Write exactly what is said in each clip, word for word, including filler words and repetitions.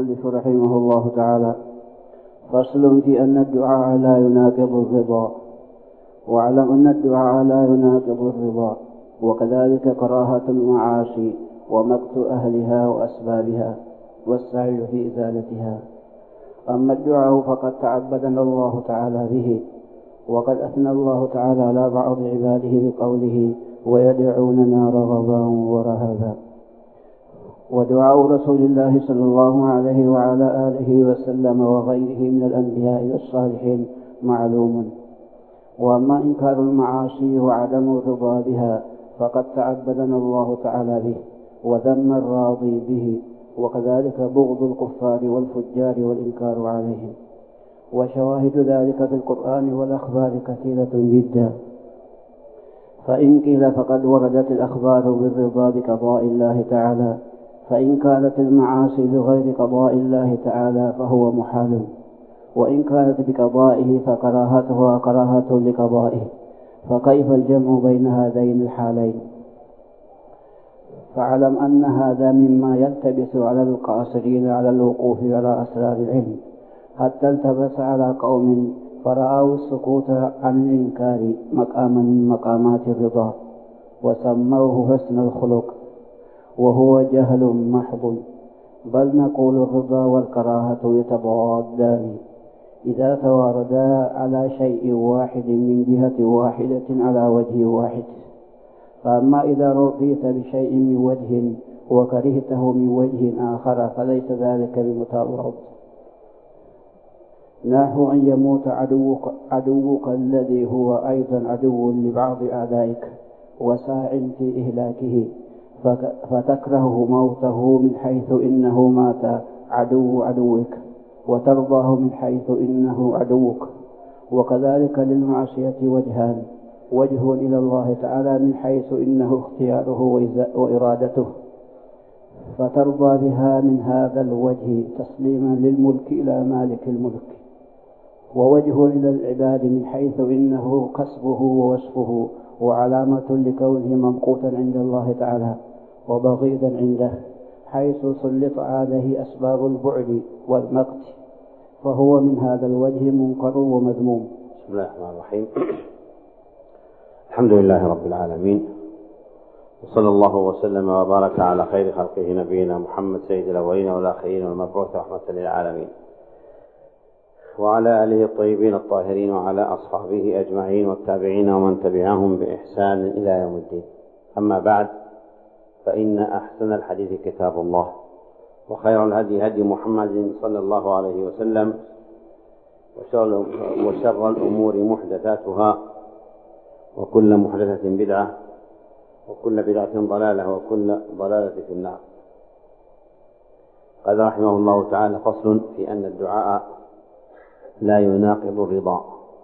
المؤلف رحمه الله تعالى: فصل في أن الدعاء لا يناقض الرضا. واعلم أن الدعاء لا يناقض الرضا، وكذلك كراهة المعاصي ومقت أهلها وأسبابها والسعي في إزالتها. أما الدعاء فقد تعبدنا الله تعالى به، وقد أثنى الله تعالى على بعض عباده بقوله: ويدعوننا رغبا ورهبا. ودعاء رسول الله صلى الله عليه وعلى آله وسلم وغيره من الأنبياء والصالحين معلوم. وأما إنكار المعاصي وعدم الرضا بها فقد تعبدنا الله تعالى به وذم الراضي به، وكذلك بغض الكفار والفجار والإنكار عليهم. وشواهد ذلك في القرآن والأخبار كثيرة جدا. فإن قيل فقد وردت الأخبار بالرضا بقضاء الله تعالى، فإن كانت المعاصي بغير قضاء الله تعالى فهو محال، وإن كانت بقضائه فكراهتها كراهة لقضائه، فكيف الجمع بين هذين الحالين؟ فاعلم أن هذا مما يلتبس على القاصرين على الوقوف على أسرار العلم، حتى التبس على قوم فرأوا السكوت عن الإنكار مقاما من مقامات الرضا، وسموه حسن الخلق، وهو جهل محض. بل نقول الرضا والكراهة يتضادان إذا تواردا على شيء واحد من جهة واحدة على وجه واحد. فأما إذا رضيت بشيء من وجه وكرهته من وجه آخر فليس ذلك بمتعارض. نحو أن يموت عدوك, عدوك الذي هو أيضا عدو لبعض أعدائك وساع في إهلاكه، فتكره موته من حيث إنه مات عدو عدوك، وترضاه من حيث إنه عدوك. وكذلك للمعصية وجهان: وجه إلى الله تعالى من حيث إنه اختياره وإرادته، فترضى بها من هذا الوجه تسليما للملك إلى مالك الملك. ووجه إلى العباد من حيث إنه كسبه ووصفه وعلامة لكونه ممقوتا عند الله تعالى وبغيضا عنده، حيث سلط عليه أسباب البعد والمقت، فهو من هذا الوجه منكر ومذموم. بسم الله الرحمن الرحيم. الحمد لله رب العالمين، وصلى الله وسلم وبارك على خير خلقه نبينا محمد سيد الأولين والآخرين والمبعوث رحمة للعالمين، وعلى آله الطيبين الطاهرين وعلى أصحابه أجمعين والتابعين ومن تبعهم بإحسان إلى يوم الدين. أما بعد، فإن أحسن الحديث كتاب الله، وخير الهدي هدي محمد صلى الله عليه وسلم، وشر الأمور محدثاتها، وكل محدثة بدعة، وكل بدعة ضلالة، وكل ضلالة في النار. قال رحمه الله تعالى: فصل في أن الدعاء لا يناقض الرضا.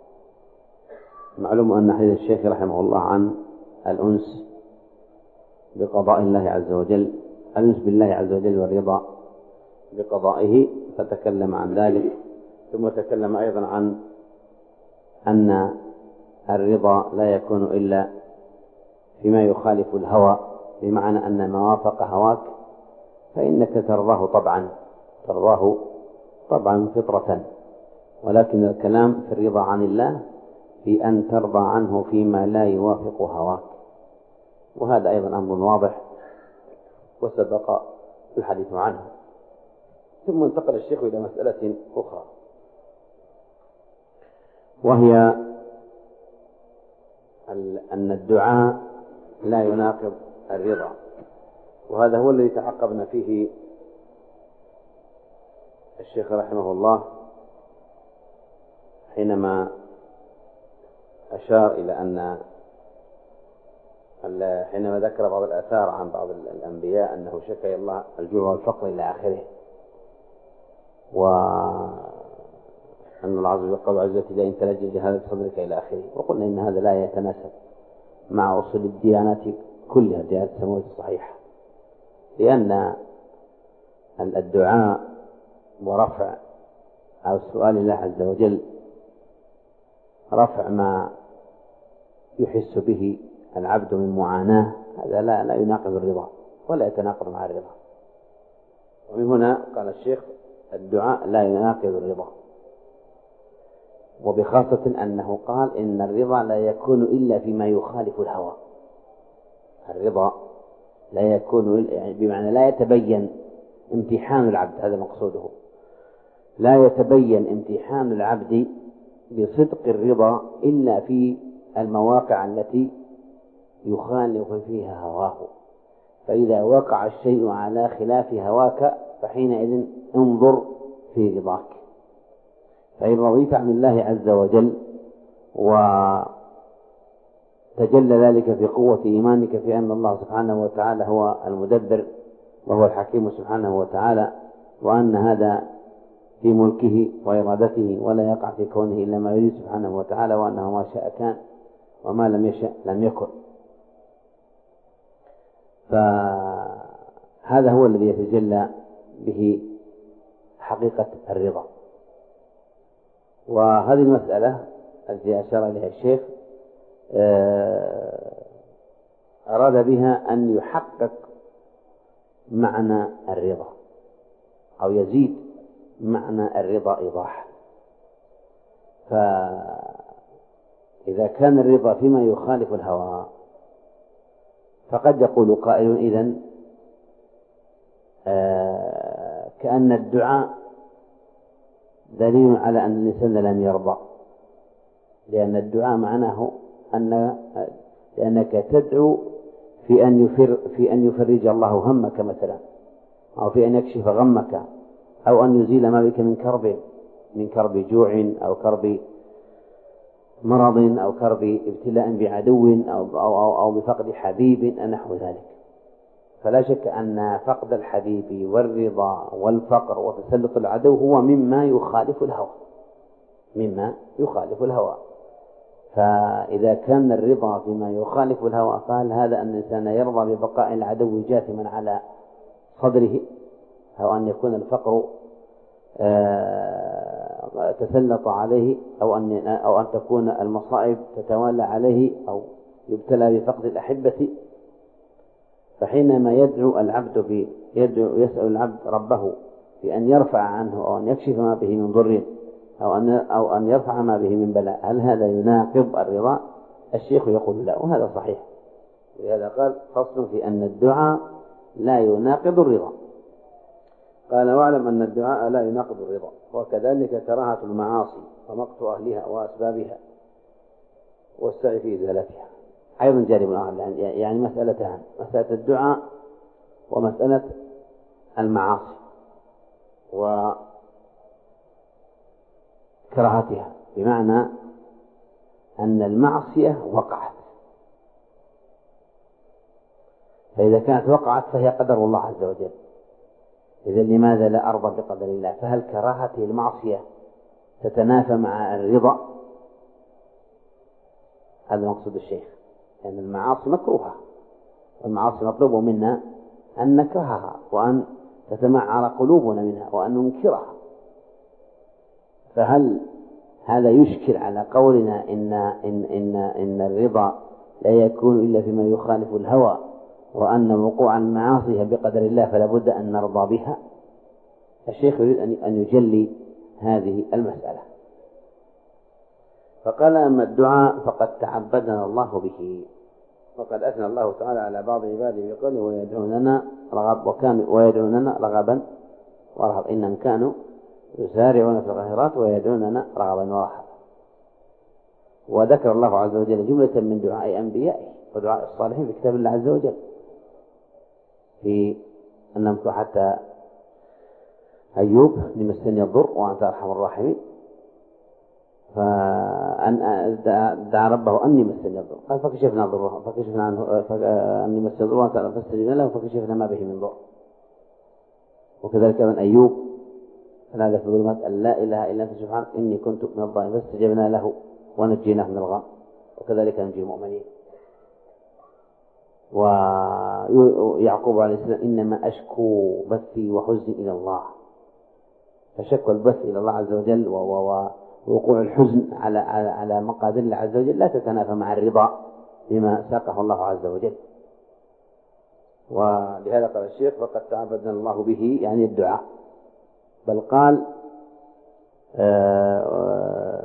معلوم أن حديث الشيخ رحمه الله عن الأنس بقضاء الله عز وجل، الأنس بالله عز وجل والرضا بقضائه، فتكلم عن ذلك، ثم تكلم أيضا عن أن الرضا لا يكون إلا فيما يخالف الهوى، بمعنى أن ما وافق هواك فإنك ترضاه طبعا ترضاه طبعا فطرة، ولكن الكلام في الرضا عن الله في أن ترضى عنه فيما لا يوافق هواك، وهذا أيضا أمر واضح وسبق الحديث عنه. ثم انتقل الشيخ إلى مسألة أخرى، وهي أن الدعاء لا يناقض الرضا، وهذا هو الذي تعقبنا فيه الشيخ رحمه الله حينما أشار إلى أن حينما ذكر بعض الآثار عن بعض الأنبياء أنه شكى الله الجوع والفقر إلى آخره، وأن الله عز وجل قال: عزتي لا إن تلجل جهاد صدرك إلى آخره. وقلنا إن هذا لا يتناسب مع أصول الديانات كلها، الديانات السماوية الصحيحة، لأن الدعاء ورفع أو سؤال الله عز وجل رفع ما يحس به العبد من معاناة، هذا لا, لا يناقض الرضا ولا يتناقض مع الرضا. ومن هنا قال الشيخ: الدعاء لا يناقض الرضا، وبخاصة أنه قال إن الرضا لا يكون إلا فيما يخالف الهوى. الرضا لا يكون يعني بمعنى لا يتبين امتحان العبد، هذا مقصوده، لا يتبين امتحان العبد بصدق الرضا إلا في المواقع التي يخالف فيها هواه. فإذا وقع الشيء على خلاف هواك فحينئذ انظر في رضاك. فإن رضيت عن الله عز وجل وتجلى ذلك في قوة إيمانك في أن الله سبحانه وتعالى هو المدبر وهو الحكيم سبحانه وتعالى، وأن هذا في ملكه وإرادته ولا يقع في كونه إلا ما يريد سبحانه وتعالى، وأنه ما شاء كان وما لم يشأ لم يكن. فهذا هو الذي يتجلى به حقيقة الرضا. وهذه المسألة التي أشار إليها الشيخ أراد بها أن يحقق معنى الرضا أو يزيد معنى الرضا إيضاح. فإذا كان الرضا فيما يخالف الهوى فقد يقول قائل إذن آه كأن الدعاء دليل على أن الإنسان لم يرضى، لأن الدعاء معناه أن لأنك تدعو في أن يفر في أن يفرج الله همك مثلا، أو في أن يكشف غمك، أو أن يزيل ما بك من كرب من كرب جوع أو كرب مرض أو كرب ابتلاء بعدو أو, أو, أو, أو بفقد حبيب نحو ذلك. فلا شك أن فقد الحبيب والرضا والفقر وتسلط العدو هو مما يخالف الهوى مما يخالف الهوى. فإذا كان الرضا فيما يخالف الهوى فهل هذا أن الإنسان يرضى ببقاء العدو جاثما على صدره، أو أن يكون الفقر تسلط عليه، أو أن أو أن تكون المصائب تتوالى عليه، أو يبتلى بفقد الأحبة؟ فحينما يدعو العبد يدعو يسأل العبد ربه بأن يرفع عنه أو أن يكشف ما به من ضر أو أن أو أن يرفع ما به من بلاء، هل هذا يناقض الرضا؟ الشيخ يقول لا، وهذا صحيح. لهذا قال فصل في أن الدعاء لا يناقض الرضا. قال واعلم أن الدعاء لا يناقض الرضا، وكذلك كراهة المعاصي ومقت أهلها وأسبابها والسعي في إزالتها أيضا جانب آخر، يعني مسألتان: مسألة الدعاء ومسألة المعاصي وكراهتها، بمعنى أن المعصية وقعت، فإذا كانت وقعت فهي قدر الله عز وجل، إذا لماذا لا أرضى بقدر الله؟ فهل كراهته المعصية تتنافى مع الرضا؟ هذا مقصود الشيخ، لأن يعني المعاصي مكروهة، والمعاصي مطلوب منا أن نكرهها وأن تتمعر قلوبنا منها وأن ننكرها. فهل هذا يشكل على قولنا إن, إن, إن, إن الرضا لا يكون إلا فيما يخالف الهوى، وأن وقوع المعاصي بقدر الله فلا بد أن نرضى بها؟ الشيخ يريد أن يجلي هذه المسألة، فقال: أما الدعاء فقد تعبدنا الله به، وقد أثنى الله تعالى على بعض عباده بقوله: ويدعوننا رغب وكانوا ويدعوننا رغبا ورهبا، إنهم كانوا يسارعون في الخيرات ويدعوننا رغبا ورهبا. وذكر الله عز وجل جملة من دعاء أنبيائه ودعاء الصالحين في كتاب الله عز وجل، في أنهم حتى أيوب: لمسني الضر وأنت أرحم الراحمين، فأن دعا ربه أني مسني الضر، قال فكشفنا ضره فكشفنا عنه أني مسني الضر فاستجبنا له فكشفنا ما به من ضر. وكذلك أيضا أيوب: فنادى في الظلمات أن لا إله إلا أنت سبحانك إني كنت من الظالمين فاستجبنا له ونجيناه من الغم، وكذلك ننجي المؤمنين. ويعقوب عليه السلام: إنما أشكو بثي وحزني إلى الله، فشكوى البث إلى الله عز وجل ووقوع الحزن على على على مقادير الله عز وجل لا تتنافى مع الرضا بما ساقه الله عز وجل. ولهذا قال الشيخ: فقد تعبدنا الله به، يعني الدعاء، بل قال آه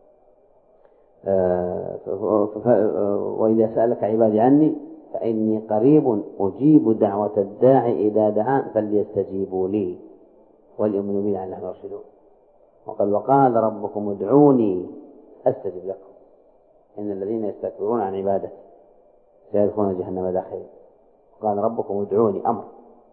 آه وإذا سألك عبادي عني فإني قريب أجيب دعوة الداعي إذا دعان فليستجيبوا لي وليؤمنوا بي لعلهم يرشدون. وقال وقال ربكم ادعوني أستجب لكم إن الذين يستكبرون عن عبادتي سيدخلون جهنم داخلين. قال ربكم ادعوني أمر.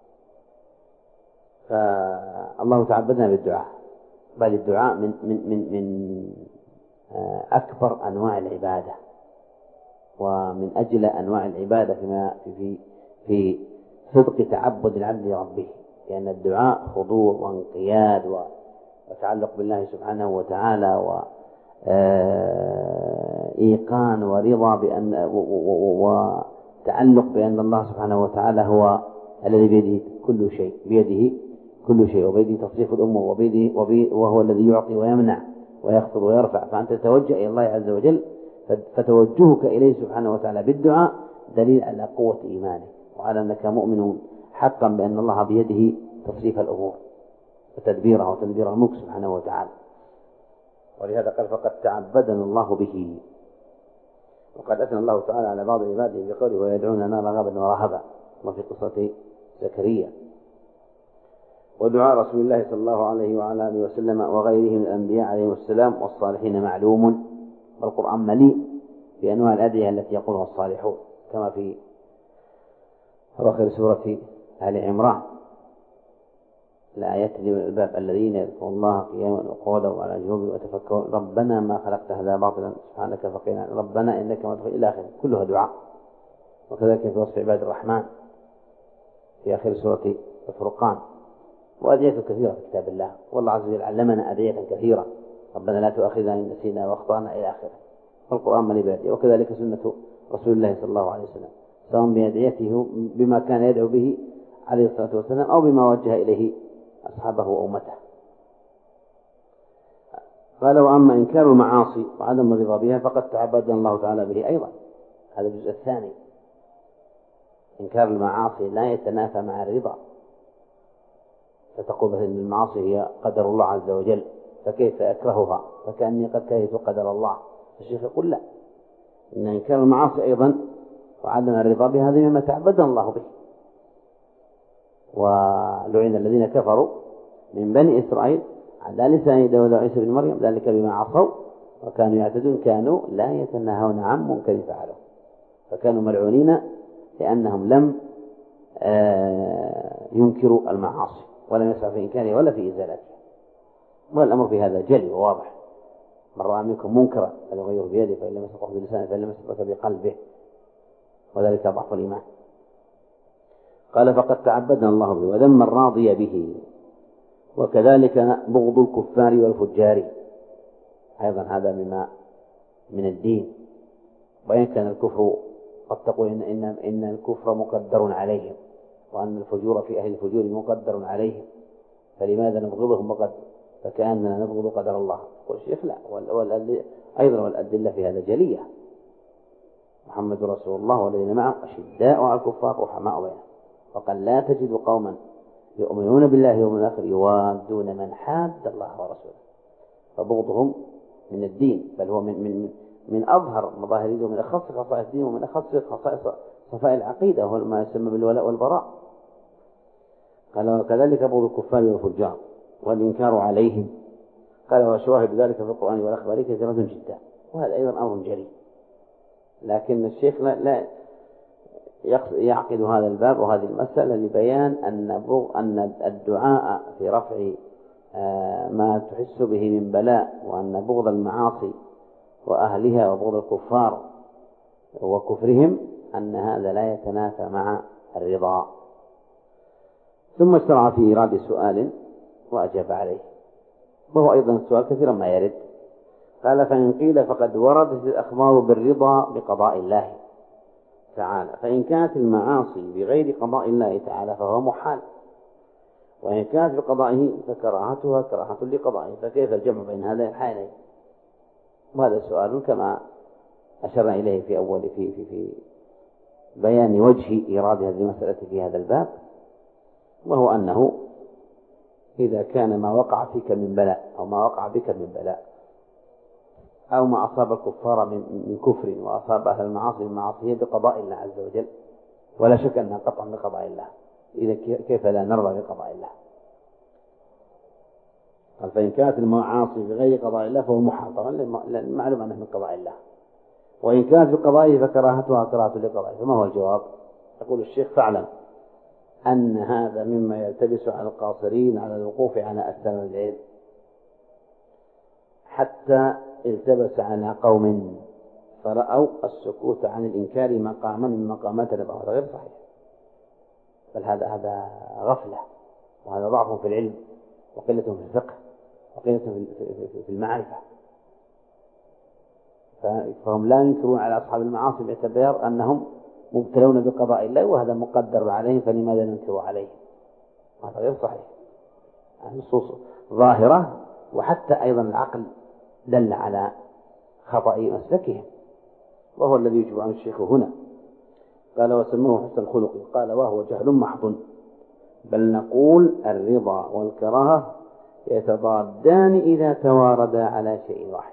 فالله تعبدنا بالدعاء، بل الدعاء من من من من أكبر أنواع العبادة ومن أجل أنواع العبادة فيما في في صدق تعبد العبد لربه، لأن الدعاء خضوع وانقياد وتعلق بالله سبحانه وتعالى وإيقان ورضا بأن وتعلق بأن الله سبحانه وتعالى هو الذي بيده كل شيء، بيده كل شيء وبيده تصريف الأمور وبيده وهو الذي يعطي ويمنع ويخفض ويرفع. فأنت تتوجه إلى الله عز وجل، فتوجهك إليه سبحانه وتعالى بالدعاء دليل على قوة إيمانك وعلى أنك مؤمن حقا بأن الله بيده تصريف الأمور وتدبيرها وتدبير الملك سبحانه وتعالى. ولهذا قال فقد تعبدنا الله به. وقد أثنى الله تعالى على بعض عباده بقوله ويدعوننا رغبا ورهبا، وفي قصة زكريا. ودعاء رسول الله صلى الله عليه وعلى آله وسلم وغيره من الأنبياء عليهم السلام والصالحين معلوم، والقرآن مليء بأنواع الأدعية التي يقولها الصالحون، كما في أواخر سورة آل عمران الآيات الباب الذين يذكرون الله قياما وقعودا وعلى جنوبهم وتفكرون ربنا ما خلقت هذا باطلا سبحانك فقنا ربنا إنك ما تغفر إلى آخره، كلها دعاء. وكذلك في وصف عباد الرحمن في آخر سورة الفرقان. وأدعية كثيرة في كتاب الله، والله عز وجل علمنا أدعية كثيرة، ربنا لا تؤاخذنا إن نسينا وأخطأنا إلى آخره. والقرآن مليء بأدعية، وكذلك سنة رسول الله صلى الله عليه وسلم، سواء بأدعيته بما كان يدعو به عليه الصلاة والسلام أو بما وجه إليه أصحابه وأمته. قال وأما إنكار المعاصي وعدم الرضا بها فقد تعبدنا الله تعالى به أيضا. هذا الجزء الثاني. إنكار المعاصي لا يتنافى مع الرضا، فتقول أن المعاصي هي قدر الله عز وجل فكيف أكرهها فكأني قد كرهت قدر الله. الشيخ يقول لا، إن إنكار المعاصي أيضا وعدم الرضا بها هذه مما تعبدنا الله به. ولعن الذين كفروا من بني إسرائيل على لسان داود وعيسى بن مريم ذلك بما عصوا وكانوا يعتدون كانوا لا يتناهون عن منكر فعلوا، فكانوا ملعونين لأنهم لم ينكروا المعاصي ولم يسعوا في إنكارها ولا في إزالتها. والأمر في هذا جلي وواضح. من رأى منكم منكرا فليغيره بيده فإن لم يستطع بلسانه فإن لم يستطع بقلبه، وذلك ضعف الإيمان. قال فقد تعبدنا الله به وذم الراضي به، وكذلك بغض الكفار والفجار أيضا هذا مما من الدين. وإن كان الكفر قد تقول إن, إن, إن الكفر مقدر عليهم وأن الفجور في أهل الفجور مقدر عليهم، فلماذا نبغضهم وقد فكأننا نبغض قدر الله؟ قل شيخ لا، أيضا والأدلة في هذا جلية. محمد رسول الله والذين معه أشداء على الكفار رحماء بينهم، وقال لا تجد قوما يؤمنون بالله واليوم الآخر يوادون من حاد الله ورسوله. فبغضهم من الدين، بل هو من من من أظهر مظاهر الدين ومن أخص خصائص الدين ومن أخص خصائص صفاء العقيدة وهو ما يسمى بالولاء والبراء. قال وكذلك بغض الكفار والفجار والإنكار عليهم. قال وشواهد ذلك في القرآن والأخبار كثيرة جدا، وهذا أيضا أمر جليل. لكن الشيخ لا, لا يعقد هذا الباب وهذه المسألة لبيان أن أن الدعاء في رفع ما تحس به من بلاء، وأن بغض المعاصي وأهلها وبغض الكفار وكفرهم أن هذا لا يتنافى مع الرضا. ثم اشترع في إيراد سؤال وأجاب عليه، وهو أيضا السؤال كثيرا ما يرد. قال فإن قيل فقد وردت الأخبار بالرضا بقضاء الله تعالى، فإن كانت المعاصي بغير قضاء الله تعالى فهو محال، وإن كانت بقضائه فكراهتها كراهة لقضائه، فكيف الجمع بين هذا الحالين؟ وهذا سؤال كما أشرنا إليه في أول في في في بيان وجه إيراد هذه المسألة في هذا الباب، وهو أنه إذا كان ما وقع فيك من بلاء أو ما وقع بك من بلاء أو ما أصاب الكفار من كفر وأصاب أهل المعاصي من معاصيه بقضاء الله عز وجل، ولا شك أنها قطعا بقضاء الله، إذا كيف لا نرضى بقضاء الله؟ قال فإن كانت المعاصي بغير قضاء الله فهو محال، طبعا المعلوم أنه من قضاء الله، وإن كانت بقضائه فكراهتها كراهة لقضائه. فما هو الجواب؟ يقول الشيخ: فاعلم أن هذا مما يلتبس على القاصرين على الوقوف على أسباب العلم، حتى التبس على قوم فرأوا السكوت عن الإنكار مقاما من مقامات الرضا، هذا غير صحيح، بل هذا هذا غفلة، وهذا ضعف في العلم وقلة في الفقه وقلة في المعرفة. فهم لا ينكرون على أصحاب المعاصي باعتبار أنهم مبتلون بقضاء الله وهذا مقدر عليهم، فلماذا ننكر عليهم؟ هذا غير صحيح. النصوص ظاهرة، وحتى أيضا العقل دل على خطأ مسلكهم، وهو الذي يجب عنه الشيخ هنا. قال: وسموه حسن الخلق. قال: وهو جهل محض، بل نقول الرضا والكراهة يتضادان إذا تواردا على شيء واحد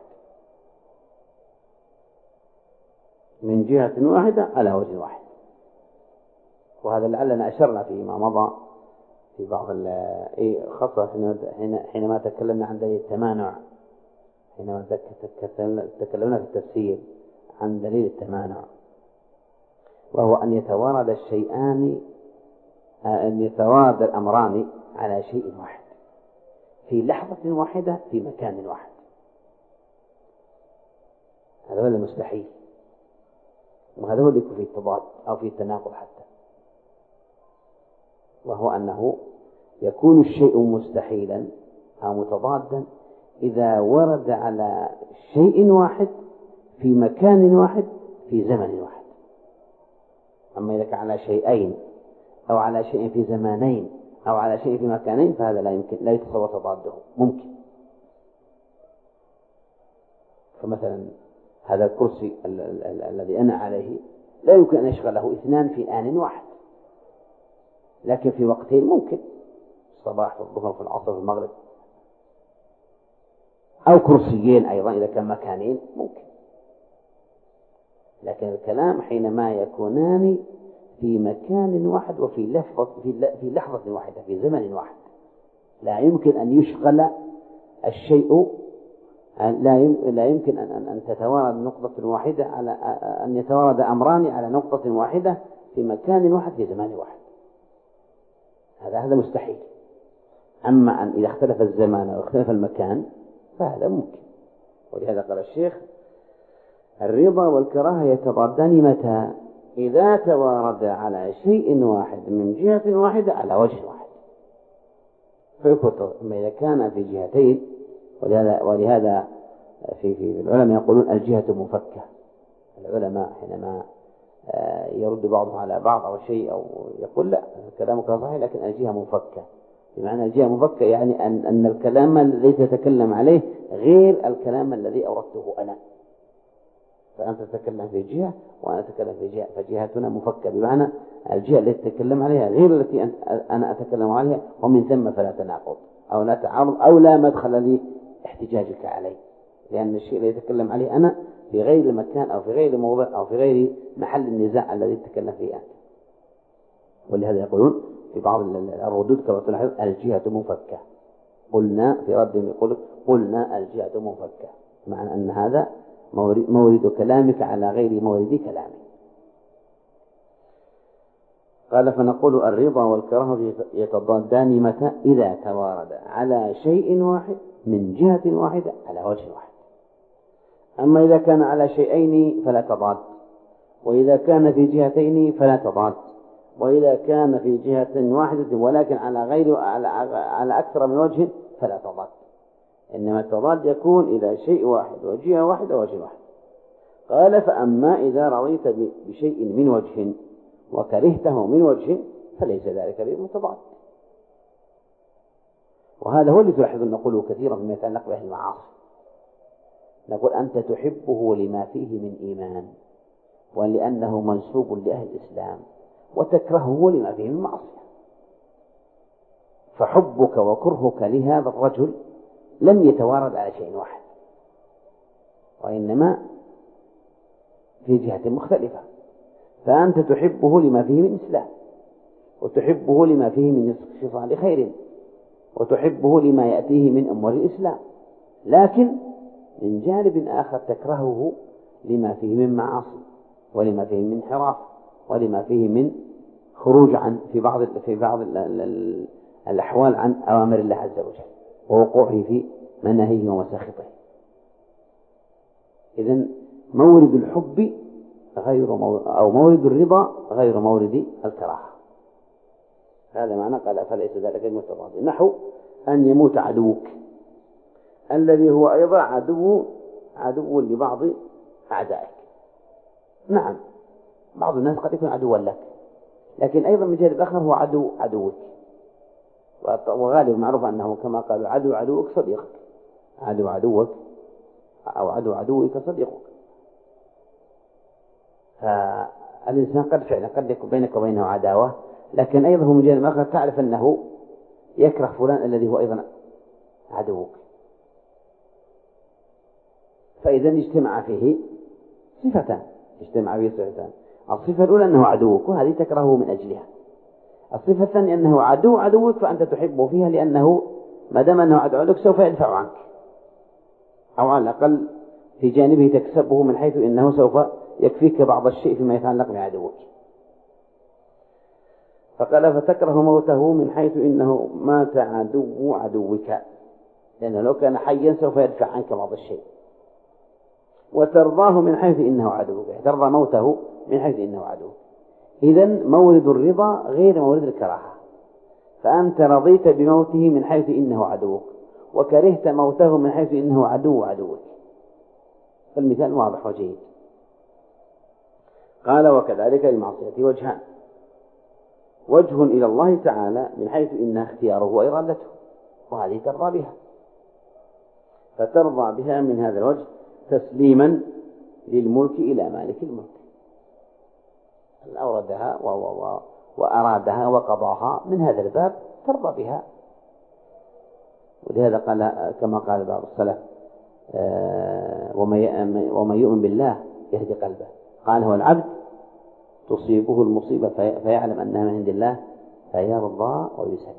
من جهة واحدة على وجه واحد. وهذا لعلنا أشرنا فيما مضى في بعض خاصة حينما تكلمنا عن دليل التمانع، حينما تكلمنا في التفسير عن دليل التمانع، وهو أن يتوارد الشيئان أن يتوارد الأمران على شيء واحد في لحظة واحدة في مكان واحد. هذا هو المستحيل، وهذا هو اللي يكون فيه التضاد أو فيه التناقض حتى، وهو أنه يكون الشيء مستحيلا أو متضادا إذا ورد على شيء واحد في مكان واحد في زمن واحد. أما إذا كان على شيئين أو على شيء في زمانين أو على شيء في مكانين فهذا لا يمكن، لا يتصور تضاده ممكن. فمثلا هذا الكرسي الذي أنا عليه لا يمكن أن يشغله اثنان في آن واحد، لكن في وقتين ممكن، الصباح والظهر في العصر في المغرب، أو كرسيين أيضا إذا كان مكانين ممكن. لكن الكلام حينما يكونان في مكان واحد وفي لحظة في لحظة واحدة في زمن واحد، لا يمكن أن يشغل الشيء، لا يمكن أن أن تتوارد نقطة واحدة على أن يتوارد أمران على نقطة واحدة في مكان واحد في زمان واحد. هذا هذا مستحيل. أما أن إذا اختلف الزمان أو اختلف المكان فهذا ممكن. ولهذا قال الشيخ: الرضا والكراهة يتضادان متى؟ إذا توارد على شيء واحد من جهة واحدة على وجه واحد. فيكون أما إذا كان في جهتين، ولهذا ولهذا في في العلماء يقولون الجهة مفكة. العلماء حينما يرد بعضهم على بعض أو شيء أو يقول لا كلامك صحيح لكن الجهة مفكة، بمعنى الجهة مفكة يعني أن أن الكلام الذي تتكلم عليه غير الكلام الذي أوردته أنا، فأنت تتكلم في جهة وأنا أتكلم في جهة، فجهتنا مفكة بمعنى الجهة التي تتكلم عليها غير التي أنا أتكلم عليها، ومن ثم فلا تناقض أو لا تعارض أو لا مدخل لي احتجاجك عليه، لأن الشيء الذي يتكلم عليه أنا في غير المكان أو في غير موضع أو في غير محل النزاع الذي تتكلم فيه أنت. ولهذا يقولون في بعض الردود كما تلاحظ الجهة مفكة. قلنا في رد يقول قلنا الجهة مفكة، معنى أن هذا مورد كلامك على غير مورد كلامي. قال: فنقول الرضا والكراهة يتضادان متى؟ إذا توارد على شيء واحد من جهة واحدة على وجه واحد. أما إذا كان على شيئين فلا تضاد، وإذا كان في جهتين فلا تضاد، وإذا كان في جهة واحدة ولكن على غير على, على أكثر من وجه فلا تضاد. إنما التضاد يكون إذا شيء واحد وجهة واحدة ووجه واحد. قال: فأما إذا رضيت بشيء من وجه وكرهته من وجه فليس ذلك بمتضاد. وهذا هو اللي تلاحظ نقوله كثيرا فيما يتعلق به المعاصي. نقول أنت تحبه لما فيه من إيمان ولأنه منسوب لأهل الإسلام، وتكرهه لما فيه من معصية. فحبك وكرهك لهذا الرجل لم يتوارد على شيء واحد، وإنما في جهة مختلفة. فأنت تحبه لما فيه من إسلام، وتحبه لما فيه من خصال خير، وتحبه لما يأتيه من أمور الإسلام، لكن من جانب آخر تكرهه لما فيه من معاصي، ولما فيه من انحراف، ولما فيه من خروج عن في بعض في بعض الأحوال عن أوامر الله عز وجل، ووقوعه في مناهيه ومساخطه. إذن مورد الحب غير مورد أو مورد الرضا غير مورد الكراهة. هذا معنى قال فليس ذلك المتضاد. نحو أن يموت عدوك الذي هو أيضا عدو عدو لبعض أعدائك. نعم، بعض الناس قد يكون عدوا لك، لكن أيضا من جانب آخر هو عدو عدوك، وغالب معروف أنه كما قالوا عدو عدوك صديقك، عدو عدوك أو عدو عدوك صديقك. فالإنسان قد فعلا قد يكون بينك وبينه عداوة، لكن أيضا من جانب آخر تعرف أنه يكره فلان الذي هو أيضا عدوك. فإذا اجتمع فيه صفتان اجتمع فيه صفتان الصفة الأولى أنه عدوك، وهذه تكرهه من أجلها. الصفة الثانية أنه عدو عدوك، فأنت تحبه فيها لأنه ما دام أنه عدو عدوك سوف يدفع عنك، أو على الأقل في جانبه تكسبه من حيث إنه سوف يكفيك بعض الشيء فيما يتعلق بعدوك. فقال فتكره موته من حيث إنه مات عدو عدوك، لأنه لو كان حيا سوف يدفع عنك بعض الشيء. وترضاه من حيث إنه عدوك، ترضى موته من حيث إنه عدوك. إذن مورد الرضا غير مورد الكراهة، فأنت رضيت بموته من حيث إنه عدوك، وكرهت موته من حيث إنه عدو عدوك. فالمثال واضح وجيد. قال وكذلك المعصية وجهان: وجه إلى الله تعالى من حيث إنها اختياره وإرادته، وهذه ترضى بها، فترضى بها من هذا الوجه تسليما للملك إلى مالك الملك، أوردها وأرادها وقضاها من هذا الباب ترضى بها. ولهذا قال كما قال بعض السلف: ومن يؤمن بالله يهدي قلبه. قال هو العبد تصيبه المصيبة فيعلم أنها من عند الله فيرضى ويسلم.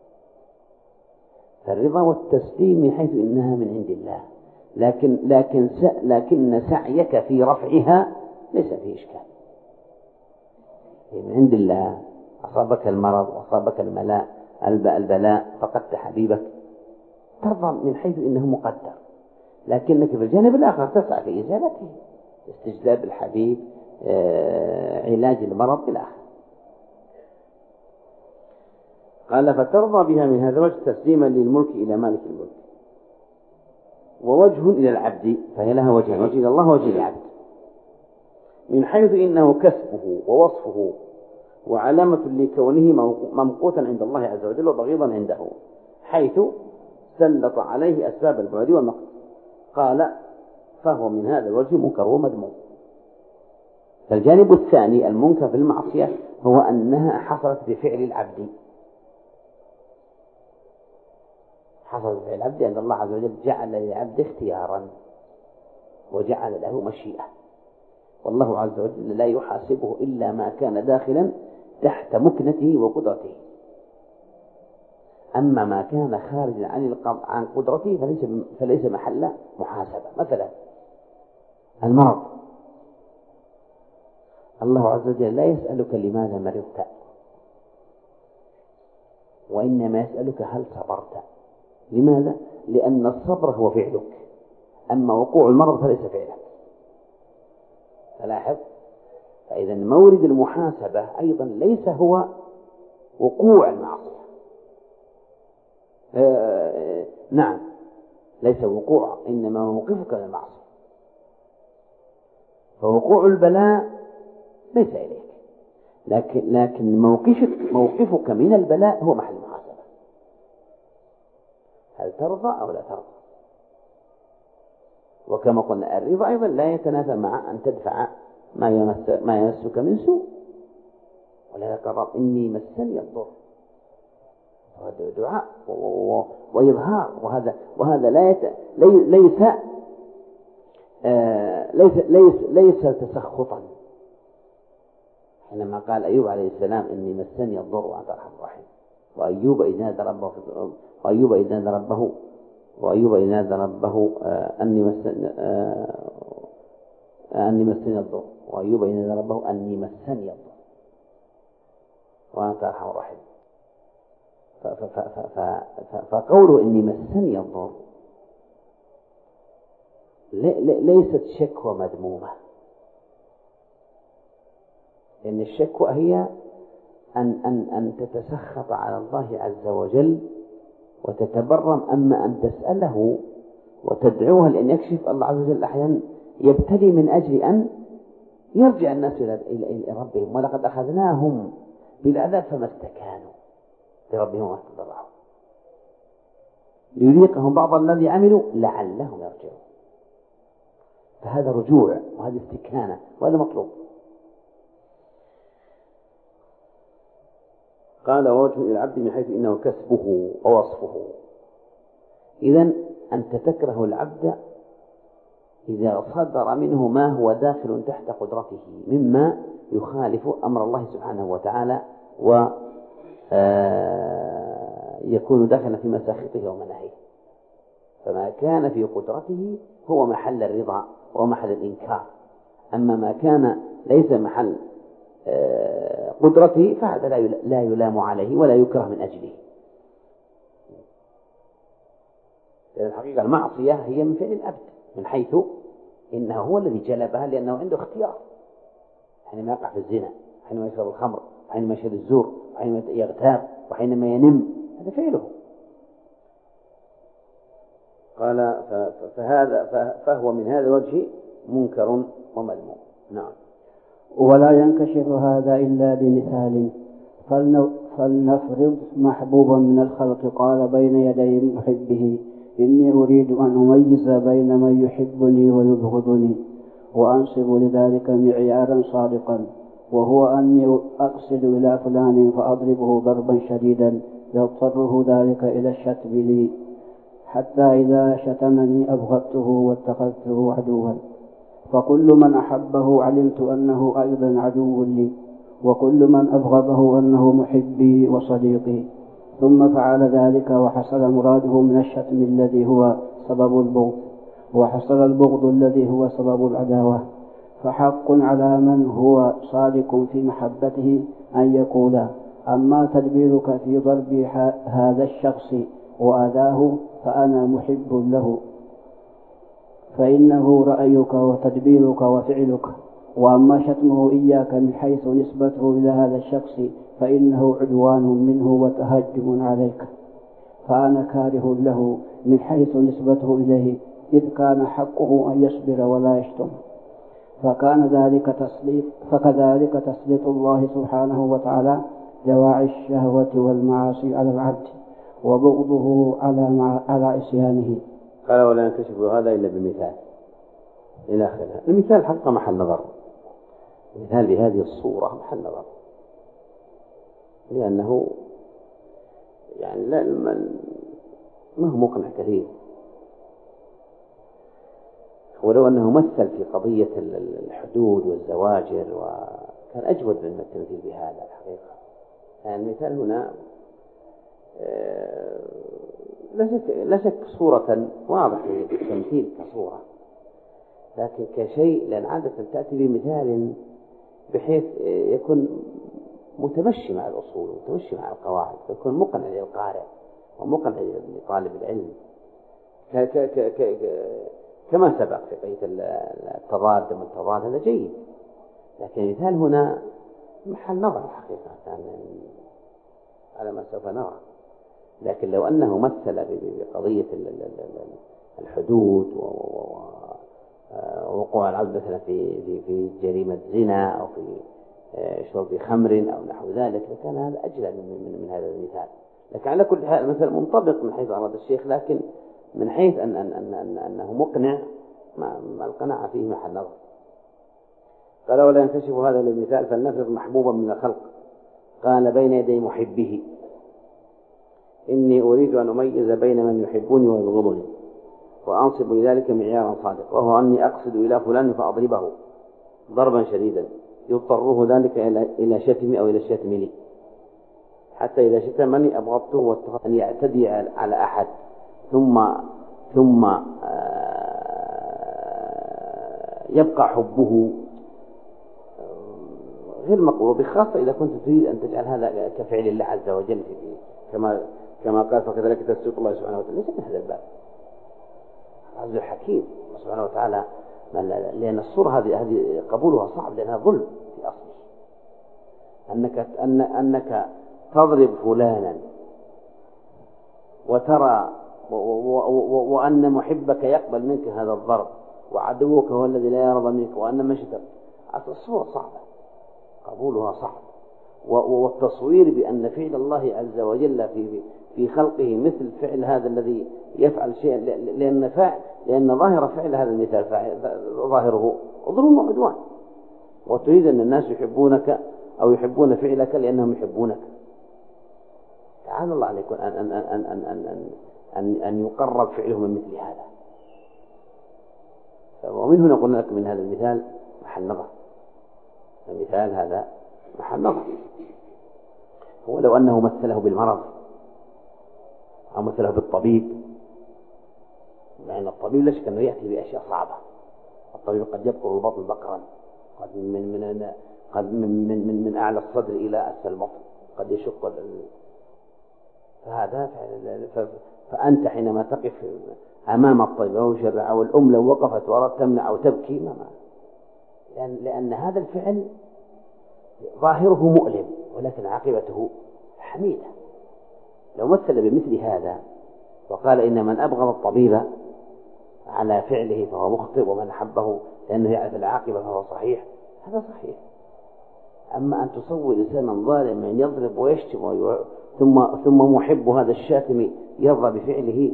فالرضا والتسليم من حيث إنها من عند الله، لكن لكن لكن سعيك في رفعها ليس فيه إشكال، من عند الله. أصابك المرض وأصابك الملاء البلاء فقدت حبيبك، ترضى من حيث إنه مقدر، لكنك في الجانب الآخر تسعى في إزالته، استجلاب الحبيب، علاج المرض إلى آخره. قال فترضى بها من هذا الوجه تسليما للملك إلى مالك الملك. ووجه إلى العبد، فهي لها وجهان: وجه إلى الله ووجه العبد، من حيث إنه كسبه ووصفه وعلامة لكونه ممقوتا عند الله عز وجل وبغيضا عنده، حيث سلط عليه أسباب البعد والمقت. قال فهو من هذا الوجه منكر ومذموم. فالجانب الثاني المنكر في المعصية هو أنها حصلت بفعل العبد، حصلت بفعل العبد أن الله عز وجل جعل للعبد اختيارا وجعل له مشيئة، والله عز وجل لا يحاسبه إلا ما كان داخلا تحت مكنته وقدرته. أما ما كان خارجا عن عن قدرته فليس فليس محل محاسبة. مثلا المرض، الله عز وجل لا يسألك لماذا مرضت، وإنما يسألك هل صبرت. لماذا؟ لأن الصبر هو فعلك، أما وقوع المرض فليس فعلك. فلاحظ، فإذا مورد المحاسبة أيضا ليس هو وقوع المعصية، آه نعم ليس وقوع، إنما موقفك من المعصية. فوقوع البلاء ليس إليك، لكن لكن موقفك موقفك من البلاء هو محل المحاسبة. هل ترضى أو لا ترضى؟ وكما قلنا الرضا أيضا لا يتنافى مع أن تدفع ما يمس ما يمسك من سوء. ولا قال إني مسني الضر، دعاء وإظهار، وهذا وهذا لا يت... ليس آه ليس ليس ليس تسخطا. حينما قال أيوب عليه السلام إني مسني الضر وأنت أرحم الراحمين، وأيوب إذ نادى ربه وأيوب إذ نادى ربه وأيوب إذ نادى ربه آه أني مسني آه أني مسني الضر وأيوب إذ نادى ربه أني مسني الضر وأنت أرحم الراحمين. فقوله إني مسني الضر ليست شكوى مذمومة، إن الشكوى هي أن أن أن تتسخط على الله عز وجل وتتبرم، أما أن تسأله وتدعوها لأن يكشف الله عز وجل أحيانا يبتلي من أجل أن يرجع الناس إلى ربهم، ولقد أخذناهم بالعذاب فما استكانوا لربهم وما استضرعوا ليذيقهم بعض الذي عملوا لعلهم يرجعون. فهذا رجوع وهذا استكانة وهذا مطلوب. قال ووجه إلى العبد من حيث إنه كسبه ووصفه. إذن أنت تكره العبد إذا صدر منه ما هو داخل تحت قدرته مما يخالف أمر الله سبحانه وتعالى ويكون داخلا في مساخطه ومناهيه. فما كان في قدرته هو محل الرضا ومحل الإنكار، أما ما كان ليس محل قدرته فهذا لا يلام عليه ولا يكره من أجله. لأن الحقيقة المعصية هي من فعل العبد من حيث إنه هو الذي جلبها، لأنه عنده اختيار حينما يقع في الزنا، حينما يشرب الخمر، حينما يشهد الزور، حينما يغتاب، وحينما ينم، هذا فعله. قال فهذا فهو من هذا الوجه منكر ومذموم. نعم. ولا ينكشف هذا إلا بمثال، فلنفرض محبوبا من الخلق قال بين يدي محبه إني أريد أن أميز بين من يحبني ويبغضني، وأنصب لذلك معيارا صادقا، وهو أني أقصد إلى فلان فأضربه ضربا شديدا يضطره ذلك إلى الشتم لي، حتى إذا شتمني أبغضته واتخذته عدوا. فكل من أحبه علمت أنه أيضا عدو لي، وكل من أبغضه أنه محبي وصديقي. ثم فعل ذلك وحصل مراده من الشتم الذي هو سبب البغض، وحصل البغض الذي هو سبب العداوة. فحق على من هو صادق في محبته أن يقول أما تدبيرك في ضرب هذا الشخص وأذاه فأنا محب له، فإنه رأيك وتدبيرك وفعلك، وأما شتمه إياك من حيث نسبته إلى هذا الشخص فإنه عدوان منه وتهجم عليك، فأنا كاره له من حيث نسبته إليه، إذ كان حقه أن يصبر ولا يشتم. فكان ذلك تسليط فكذلك تسليط الله سبحانه وتعالى دواعي الشهوة والمعاصي على العبد وبغضه على على عصيانه. قال ولا ينكشف هذا إلا بمثال إلى آخره. المثال حقا محل نظر، المثال بهذه الصورة محل نظر، لأنه يعني لا ما هو مقنع كثير، ولو أنه مثل في قضية الحدود والزواجر وكان أجود من التمثيل بهذا الحقيقة. يعني المثال هنا لا شك, لا شك صورة واضحة التمثيل كصورة، لكن كشيء لأن عادة تأتي بمثال بحيث يكون متمشي مع الأصول ومتمشي مع القواعد، فيكون مقنع للقارئ ومقنع لطالب العلم كما سبق في قضية التضاد والتضاد، هذا جيد. لكن المثال هنا محل نظر الحقيقة يعني على ما سوف نرى. لكن لو أنه مثل بقضية الحدود ووقوع العبد مثلا في في جريمة زنا أو في شرب خمر أو نحو ذلك لكان هذا أجل من, من هذا المثال. لكن على كل حال المثل منطبق من حيث أراد الشيخ، لكن من حيث أن أن أن أن أنه مقنع ما القناعة فيه محل نظر. قال ولا ينكشف هذا المثال فلنفرض محبوبا من الخلق قال بين يدي محبه. إني أريد أن أميز بين من يحبني ويبغضني وأنصب لذلك معيارا صادق، وهو أني أقصد إلى فلان فأضربه ضربا شديدا يضطره ذلك إلى شتمي أو إلى الشتم لي، حتى إذا شتمني أبغضته واتخذ أن يعتدي على أحد ثم ثم يبقى حبه غير مقبول، بخاصة إذا كنت تريد أن تجعل هذا كفعل الله عز وجل كما كما قال فكذلك تسلط الله سبحانه وتعالى. ليس من هذا الباب، عز الحكيم سبحانه وتعالى، لأن الصورة هذه هذه قبولها صعب لأنها ظلم في أصله. أنك أن أنك تضرب فلانا وترى وأن محبك يقبل منك هذا الضرب وعدوك هو الذي لا يرضى منك وأن مشتك، الصورة صعبة قبولها صعب. والتصوير بأن فعل الله عز وجل في في خلقه مثل فعل هذا الذي يفعل شيئا، لأن فعل لأن ظاهر فعل هذا المثال ظاهره ظلم وعدوان، وتريد أن الناس يحبونك أو يحبون فعلك لأنهم يحبونك. تعالى الله عليكم أن أن أن أن أن أن أن يقرب فعله من مثل هذا. ومن هنا قلنا لكم من هذا المثال محل نظر، المثال هذا محل نظر. هو لو أنه مثله بالمرض أو مثله بالطبيب، لأن الطبيب لا شك أنه يأتي بأشياء صعبة. الطبيب قد يبقر البطن بقرا، قد من من قد من من من أعلى الصدر إلى أسفل البطن، قد يشق. فهذا فأنت حينما تقف أمام الطبيب أو الشرع أو الأم لو وقفت وأردت تمنع أو تبكي ما لأن لأن هذا الفعل ظاهره مؤلم ولكن عاقبته حميدة. لو مثل بمثل هذا وقال إن من أبغض الطبيب على فعله فهو مخطئ ومن أحبه لأنه يعرف العاقبة فهو صحيح، هذا صحيح. أما أن تصور إنسانا ظالما يضرب ويشتم ثم ثم محب هذا الشاتم يرضى بفعله،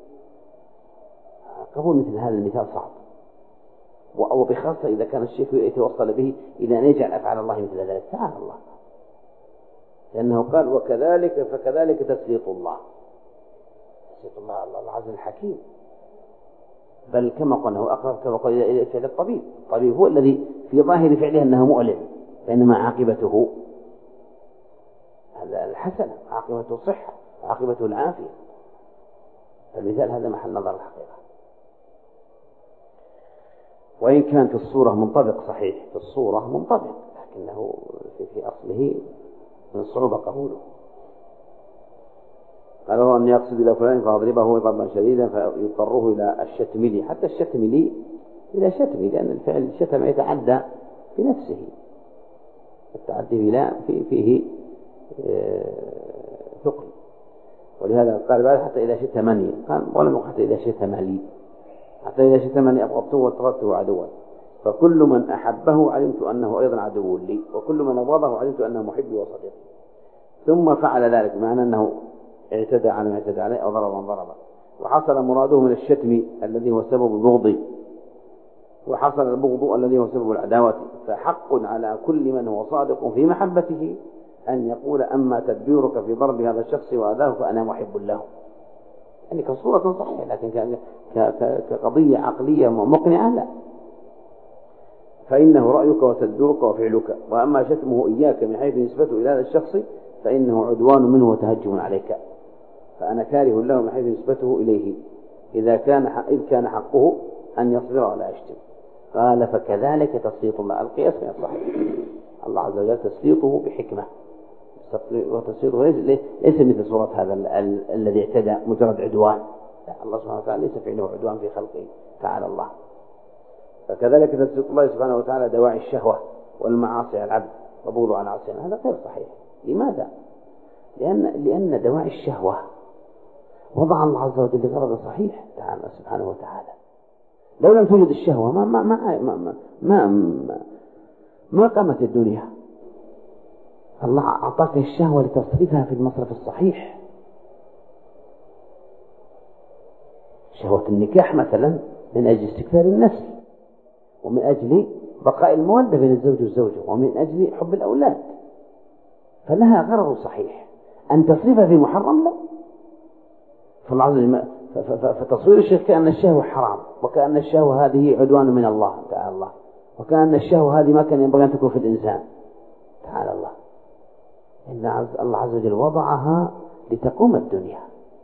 قبول مثل هذا المثال صعب، وبخاصة إذا كان الشيخ يتوصل به إلى أن يجعل أفعال الله مثل ذلك. تعالى الله، لأنه قال وكذلك فكذلك تسليط الله، تسليط الله الله العزيز الحكيم. بل كما قلنا هو أقرب كما قال إلى فعل الطبيب. الطبيب هو الذي في ظاهر فعله أنه مؤلم، بينما عاقبته هذا الحسنة، عاقبته صحة، عاقبته العافية. فالمثال هذا محل نظر الحقيقة. وإن كان في الصورة منطبق صحيح، في الصورة منطبق، لكنه في, في أصله من الصعوبة قبوله. قال هو أن يقصد إلى فلان فأضربه ضربا شديدا فيضطره إلى الشتم لي، حتى الشتم لي إلى شتم، لأن الفعل الشتم يتعدى بنفسه، التعدي بلا في فيه ثقل. ولهذا قال بعد حتى إذا شتمني، قال ولم حتى إذا شتم لي، حتى إذا شتمني أبغضته واتخذته عدوا. فكل من أحبه علمت أنه أيضا عدو لي، وكل من أبغضه علمت أنه محبي وصديقي. ثم فعل ذلك، معنى أنه اعتدى على ما اعتدى عليه أو ضرب من ضربه، وحصل مراده من الشتم الذي هو سبب البغض، وحصل البغض الذي هو سبب العداوة. فحق على كل من هو صادق في محبته أن يقول أما تدبيرك في ضرب هذا الشخص وأذاه فأنا محب له. يعني كصورة صحيحة، لكن كقضية عقلية مقنعة لا. فإنه رأيك وتدبيرك وفعلك، وأما شتمه إياك من حيث نسبته إلى هذا الشخص فإنه عدوان منه وتهجم عليك، فأنا كاره له من حيث نسبته إليه إذا كان إذ كان حقه أن يصبر ولا يشتم. قال فكذلك تسليط الله، القياس من الصحيح، الله عز وجل تسليطه بحكمة، وتسليطه ليس مثل صورة هذا الذي اعتدى مجرد عدوان، لا، الله سبحانه وتعالى ليس فعله عدوان في خلقه، تعالى الله. فكذلك تسليط الله سبحانه وتعالى دواعي الشهوة والمعاصي على العبد وبغض عن عصيه، هذا غير صحيح. لماذا؟ لأن لأن دواعي الشهوة وضع الله عز وجل غرض صحيح تعالى سبحانه وتعالى. لو لم توجد الشهوة ما ما ما ما ما, ما, ما قامت الدنيا. الله أعطاك الشهوة لتصرفها في المصرف الصحيح. شهوة النكاح مثلا من أجل استكثار النسل، ومن أجل بقاء المودة بين الزوج والزوجة، ومن أجل حب الأولاد، فلها غرض صحيح. أن تصرفها في محرم لا، فتصوير الشيخ كأن الشهوة حرام، وكأن الشهوة هذه عدوان من الله تعالى الله، وكأن الشهوة هذه ما كان ينبغي أن تكون في الإنسان تعالى الله. إن الله عز وجل وضعها لتقوم الدنيا،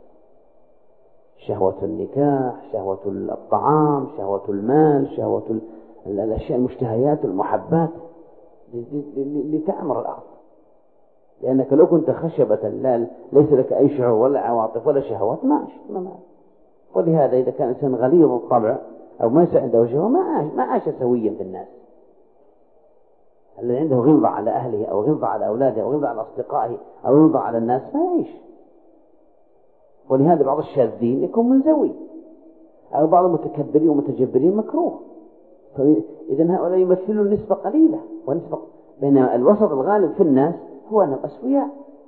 شهوة النكاح، شهوة الطعام، شهوة المال، شهوة الأشياء المشتهيات المحبات، لتعمر الأرض. لأنك لو كنت خشبة لا ليس لك أي شعور ولا عواطف ولا شهوات ما عشت ما مات. ولهذا إذا كان إنسان غليظ الطبع أو ما عنده شهوة ما عاش ما عاش سويا في الناس. الذي عنده غلظة على أهله أو غلظة على أولاده أو غلظة على أصدقائه أو غلظة على الناس ما يعيش. ولهذا بعض الشاذين يكون منزوي، أو بعض المتكبرين ومتجبرين مكروه. فإذا هؤلاء يمثلون نسبة قليلة، ونسبة بينما الوسط الغالب في الناس هو أنهم أسوياء،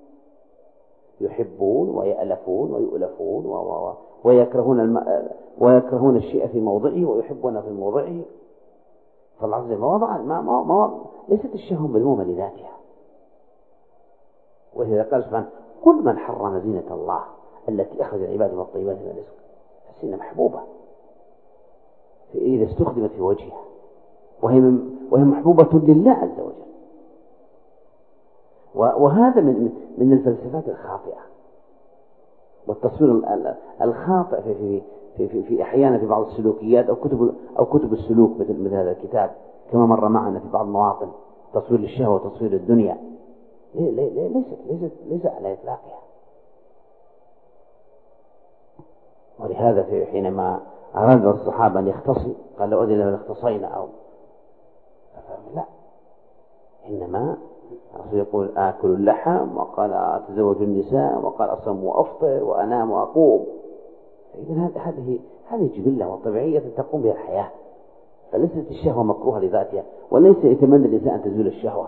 يحبون ويألفون ويؤلفون ويكرهون الم... ويكرهون الشيء في موضعه ويحبونه في موضعه. فالله عز وجل وضع ما ما ما ليست الشهوة مذمومة لذاتها. وإذا قال سبحانه قل من حرم زينة الله التي أخرج العباد من الطيبات من الرزق، الزينة محبوبة إذا استخدمت في وجهها، وهي وهي محبوبة لله عز وجل. وهذا من من الفلسفات الخاطئة والتصوير الخاطئ في في في في, في أحيانا في بعض السلوكيات أو كتب أو كتب السلوك مثل مثل هذا الكتاب كما مر معنا في بعض المواطن، تصوير الشهوة وتصوير الدنيا ليست ليست ليس على إطلاقها. ولهذا في حينما أراد الصحابة أن يختصي قال لو أذن لنا اختصينا أو لا، إنما الرسول يقول آكل اللحم، وقال أتزوج النساء، وقال أصم وأفطر وأنام وأقوم. إذن هذه هذه جبلة وطبيعية تقوم بها الحياة، فليست الشهوة مكروهة لذاتها، وليس يتمنى الإنسان أن تزول الشهوة.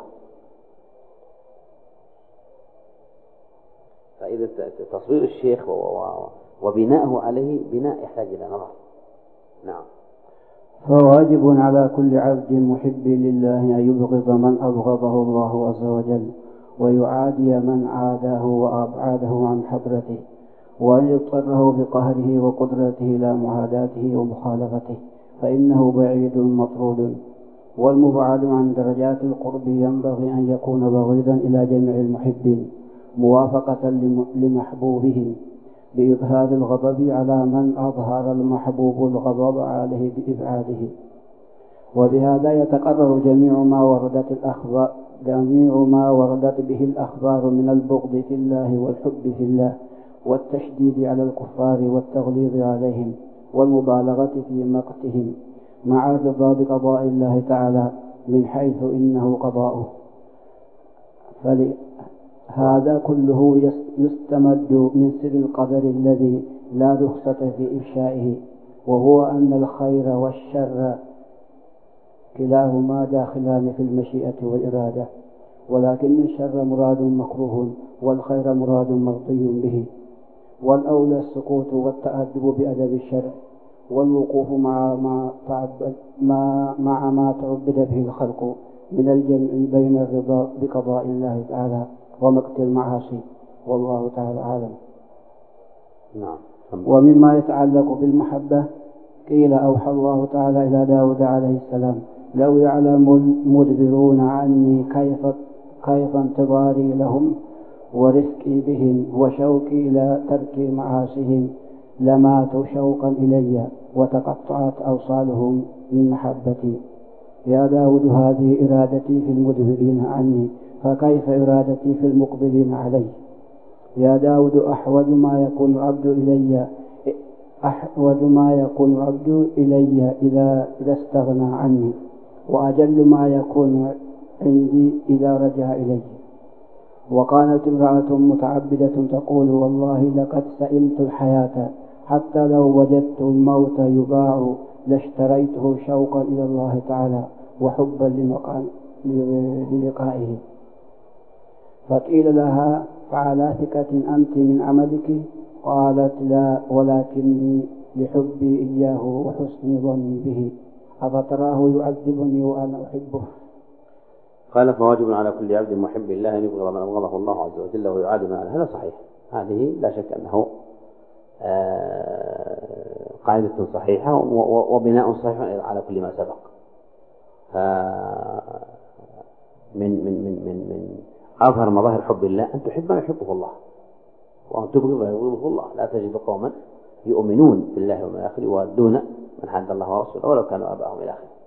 فإذا تصوير الشيخ وبناءه عليه بناء يحتاج إلى نظر. نعم. فواجب على كل عبد محب لله أن يبغض من أبغضه الله عز وجل، ويعادي من عاداه وأبعاده عن حضرته، وأن يضطره بقهره وقدرته إلى معاداته ومخالفته، فإنه بعيد مطرود. والمبعد عن درجات القرب ينبغي أن يكون بغيضا إلى جميع المحبين موافقة لمحبوبهم، بإظهار الغضب على من أظهر المحبوب الغضب عليه بإبعاده. وبهذا يتقرر جميع ما وردت الأخبار جميع ما وردت به الأخبار من البغض في الله والحب في الله، والتشديد على الكفار والتغليظ عليهم والمبالغة في مقتهم، مع الرضا بقضاء الله تعالى من حيث إنه قضاؤه. فهذا كله يستمد من سر القدر الذي لا رخصة في إفشائه، وهو أن الخير والشر كلاهما داخلان في المشيئة والإرادة، ولكن الشر مراد مكروه والخير مراد مرضي به. والأولى السكوت والتأدب بأدب الشرع، والوقوف مع ما تعبد ما مع ما تعبد به الخلق من الجمع بين الرضا بقضاء الله تعالى ومقت المعاصي، والله تعالى أعلم. نعم. ومما يتعلق بالمحبة قيل أوحى الله تعالى إلى داود عليه السلام لو يعلم المدبرون عني كيف كيف انتظاري لهم ورفقي بهم وشوقي إلى ترك معاصيهم لماتوا شوقا إلي وتقطعت أوصالهم من محبتي. يا داود هذه إرادتي في المدبرين عني، فكيف إرادتي في المقبلين علي؟ يا داود أحوج ما يكون العبد إلي أحوج ما يكون العبد إلي إذا إذا استغنى عني، وأجل ما يكون عندي إذا رجع إلي. وقالت امرأة متعبدة تقول والله لقد سئمت الحياة حتى لو وجدت الموت يباع لاشتريته شوقا إلى الله تعالى وحبا للقائه. فقيل لها فعلى ثقة أنت من عملك؟ قالت لا، ولكني لحبي إياه وحسن ظني به، أفتراه يعذبني وأنا أحبه. قال فواجب على كل عبد محب الله أن يبغض من أبغضه الله عز وجل ويعادي من على هذا صحيح، هذه لا شك أنه قاعدة صحيحة وبناء صحيح على كل ما سبق. من من من من من أظهر مظاهر حب الله أن تحب ما يحبه الله، وأن تبغض ما يبغضه الله. لا تجد قوما يؤمنون بالله واليوم الآخر يوادون من حد الله ورسوله ولو كانوا آباءهم إلى آخره.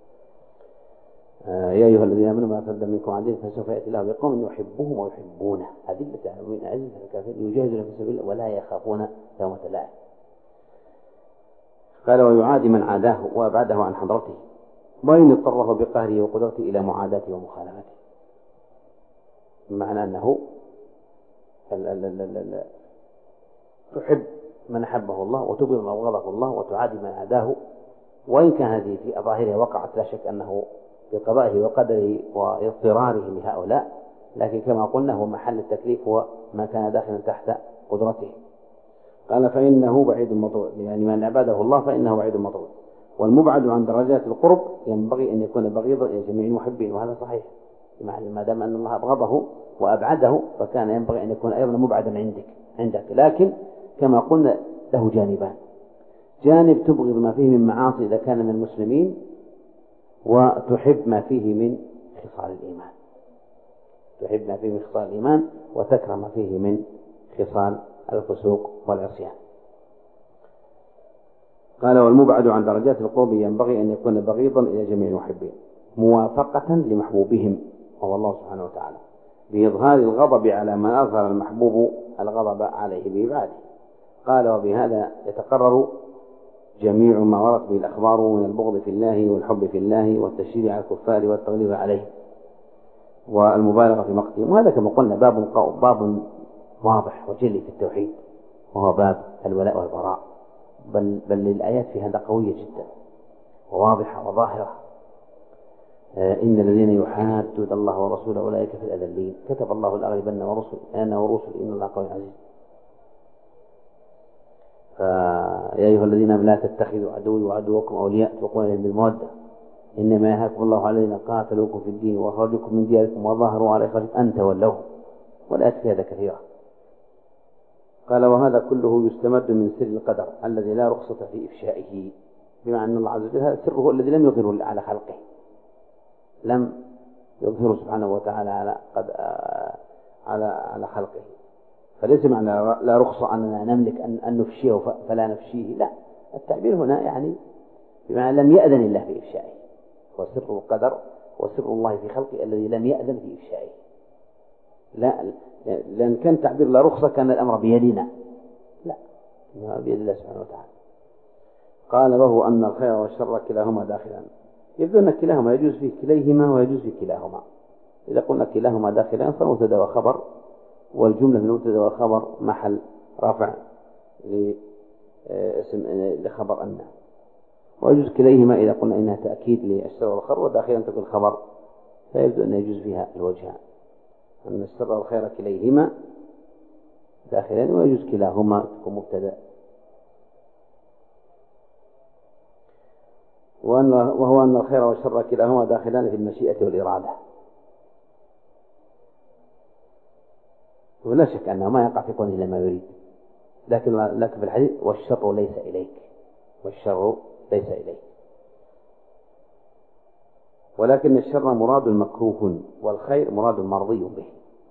يا أيها الذين آمنوا ما ارتد منكم عن دين فسوف يأتي الله بقوم يحبهم ويحبونه أذلة على المؤمنين أعزة على الكافرين يجاهدون في سبيل الله ولا يخافون لومة لائم. قال ويعادي من عاداه وأبعده عن حضرته وإن اضطره بقهره وقدرته إلى معاداته ومخالفته. بمعنى أنه تحب من أحبه الله وتبغض من أبغضه الله وتعادي من عاداه، وإن كان هذه في ظاهرها وقعت لا شك أنه بقضائه وقدره واضطراره لهؤلاء، لكن كما قلنا هو محل التكليف هو ما كان داخلا تحت قدرته. قال فإنه بعيد مطرود، يعني من عباده الله فإنه بعيد مطرود. والمبعد عن درجات القرب ينبغي أن يكون بغيضا إلى جميع المحبين، وهذا صحيح، ما دام أن الله أبغضه وأبعده فكان ينبغي أن يكون أيضا مبعدا عندك عندك لكن كما قلنا له جانبان: جانب تبغض ما فيه من معاصي إذا كان من المسلمين، وتحب ما فيه من خصال الإيمان، تحب ما فيه من خصال الإيمان وتكره ما فيه من خصال الفسوق والعصيان. قال والمبعد عن درجات القرب ينبغي أن يكون بغيضا إلى جميع المحبين موافقة لمحبوبهم وهو الله سبحانه وتعالى بإظهار الغضب على من أظهر المحبوب الغضب عليه بإبعاده. قال وبهذا يتقرر جميع ما ورد به الأخبار من البغض في الله والحب في الله والتشريع على الكفار والتغليظ عليه والمبالغة في مقتهم. وهذا كما قلنا باب باب واضح وجلي في التوحيد، وهو باب الولاء والبراء، بل بل الآيات في هذا قوية جدا وواضحة وظاهرة. إن الذين يحادون الله ورسوله أولئك في الأذلين كتب الله الأغلبن ورسل أنا ورسل إن الله قوي عزيز. فيا أيها الذين آمنوا لا تتخذوا عدوي وعدوكم أولياء تلقون إليهم بالمودة إنما ينهاكم الله على الذين قاتلوكم في الدين وأخرجوكم من دياركم وظاهروا على إخراجكم أن تولوهم، والآيات في هذا كثيرة. قال وهذا كله يستمد من سر القدر الذي لا رخصة في إفشائه، بمعنى أن الله عز وجل هذا سره الذي لم يظهره على خلقه، لم يظهره سبحانه وتعالى على قد على على خلقه، فليس معنى لا رخصة أننا نملك أن أن نفشيه فلا نفشيه، لا، التعبير هنا يعني بمعنى لم يأذن الله في إفشائه، وسر القدر وسر الله في خلقه الذي لم يأذن في إفشائه. لا، لأن كان تعبير لا رخصة كان الأمر بيدنا، لا، إنما بيد الله سبحانه وتعالى. قال وهو أن الخير والشر كلاهما داخلان، يبدو أن كلاهما يجوز فيه كليهما ويجوز فيه كلاهما. إذا قلنا كلاهما داخلان فالمبتدأ وخبر، والجملة من المبتدأ والخبر محل رفع لاسم لخبر أن، ويجوز كليهما إذا قلنا إنها تأكيد للشر والخير وداخلا تكون خبر، فيبدو أن يجوز فيها الوجهان، أن الشر والخير كليهما داخلان ويجوز كلاهما تكون مبتدأ. وهو أن الخير والشر كلاهما داخلان في المشيئة والإرادة، ولا شك أنه ما يقع في كونه إلا ما يريد، لكن لكن في الحديث والشر ليس إليك، والشر ليس إليك، ولكن الشر مراد مكروه والخير مراد مرضي به.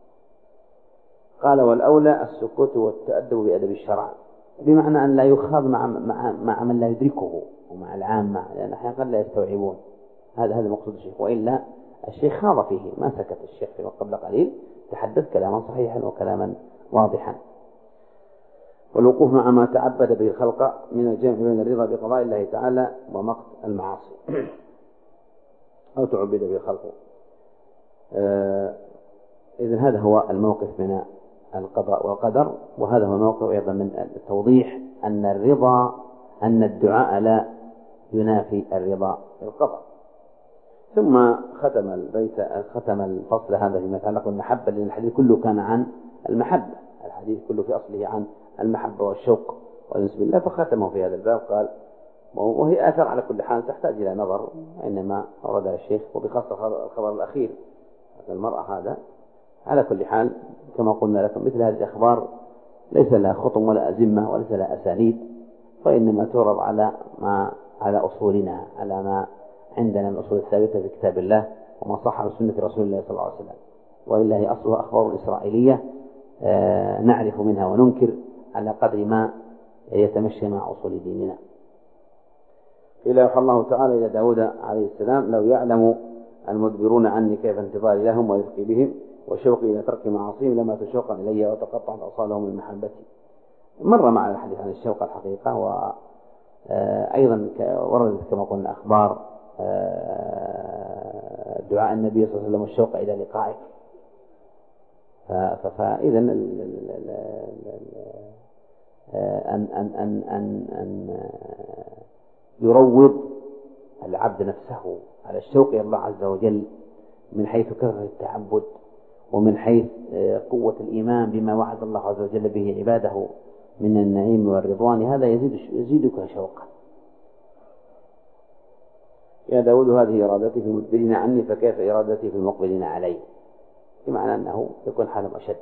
قال والأولى السكوت والتأدب بأدب الشرع، بمعنى أن لا يخاض مع مع مع من لا يدركه ومع العامة، لأن أحيانا قد لا يستوعبون. هذا هذا مقصود الشيخ، وإلا الشيخ خاض فيه، ما سكت الشيخ فيما قبل قليل، تحدث كلاما صحيحا وكلاما واضحا. والوقوف مع ما تعبد به الخلق من الجمع بين الرضا بقضاء الله تعالى ومقت المعاصي أو تعبد به الخلق. آه إذن هذا هو الموقف من القضاء والقدر، وهذا هو الموقف أيضا من التوضيح أن الرضا أن الدعاء لا ينافي الرضا بالقضاء. ثم ختم البيت ختم الفصل هذا فيما يتعلق بالمحبة، لأن الحديث كله كان عن المحبة، الحديث كله في أصله عن المحبة والشوق والأنس بالله، فختمه في هذا الباب. قال وهي آثر على كل حال تحتاج إلى نظر، إنما أوردها الشيخ وبخاصة الخبر الأخير المرأة هذا. على كل حال كما قلنا لكم مثل هذه الأخبار ليس لها خطم ولا أزمة وليس لها أسانيد، وإنما تعرض على ما على أصولنا، على ما عندنا الأصول الثابتة في كتاب الله وما صح في سنة رسول الله صلى الله عليه وسلم. وإلا هي أصلها أخبار إسرائيلية آه نعرف منها وننكر على قدر ما يتمشى مع أصول ديننا. قيل يوحى الله تعالى إلى داود عليه السلام: لو يعلم المدبرون عني كيف انتظاري لهم ورفقي بهم وشوقي إلى ترك معاصيهم لما تشوقا إلي وتقطعت أوصالهم من محبتي. مر معنا الحديث عن الشوق الحقيقة، وأيضا وردت كما قلنا أخبار دعاء النبي صلى الله عليه وسلم الشوق إلى لقائه. فإذا أن أن أن أن أن يروض العبد نفسه على الشوق إلى الله عز وجل من حيث كثرة التعبد ومن حيث قوة الإيمان بما وعد الله عز وجل به عباده من النعيم والرضوان، هذا يزيد يزيدك شوقا. يا داود هذه إرادتي في المدبرين عني فكيف إرادتي في المقبلين علي، بمعنى أنه يكون حالهم أشد.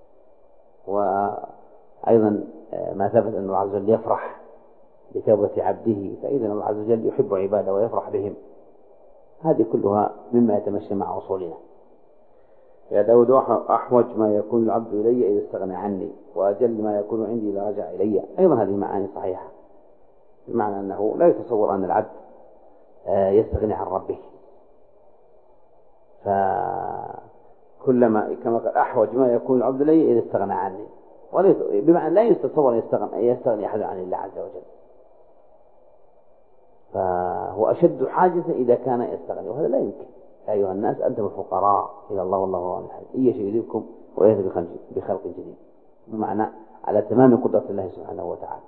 وأيضا ما ثبت أن الله عز وجل يفرح بتوبة عبده، فإذا الله عز وجل يحب عباده ويفرح بهم. هذه كلها مما يتمشى مع أصولنا. يا داود أحوج ما يكون العبد إلي إذا استغنى عني، وأجل ما يكون عندي إذا رجع إلي. أيضا هذه معاني صحيحة، بمعنى أنه لا يتصور أن العبد يستغني عن ربه، فكلما كما قال أحوج ما يكون العبد إلي إذا استغنى عني، بمعنى لا يتصور يستغني, يستغني أحد عن الله عز وجل، فهو أشد حاجة إذا كان يستغني، وهذا لا يمكن. يا أيها الناس أنتم الفقراء إلى الله والله هو الغني الحميد، إن يشاء يذهبكم ويأتي بخلق جديد، بمعنى على تمام قدرة الله سبحانه وتعالى.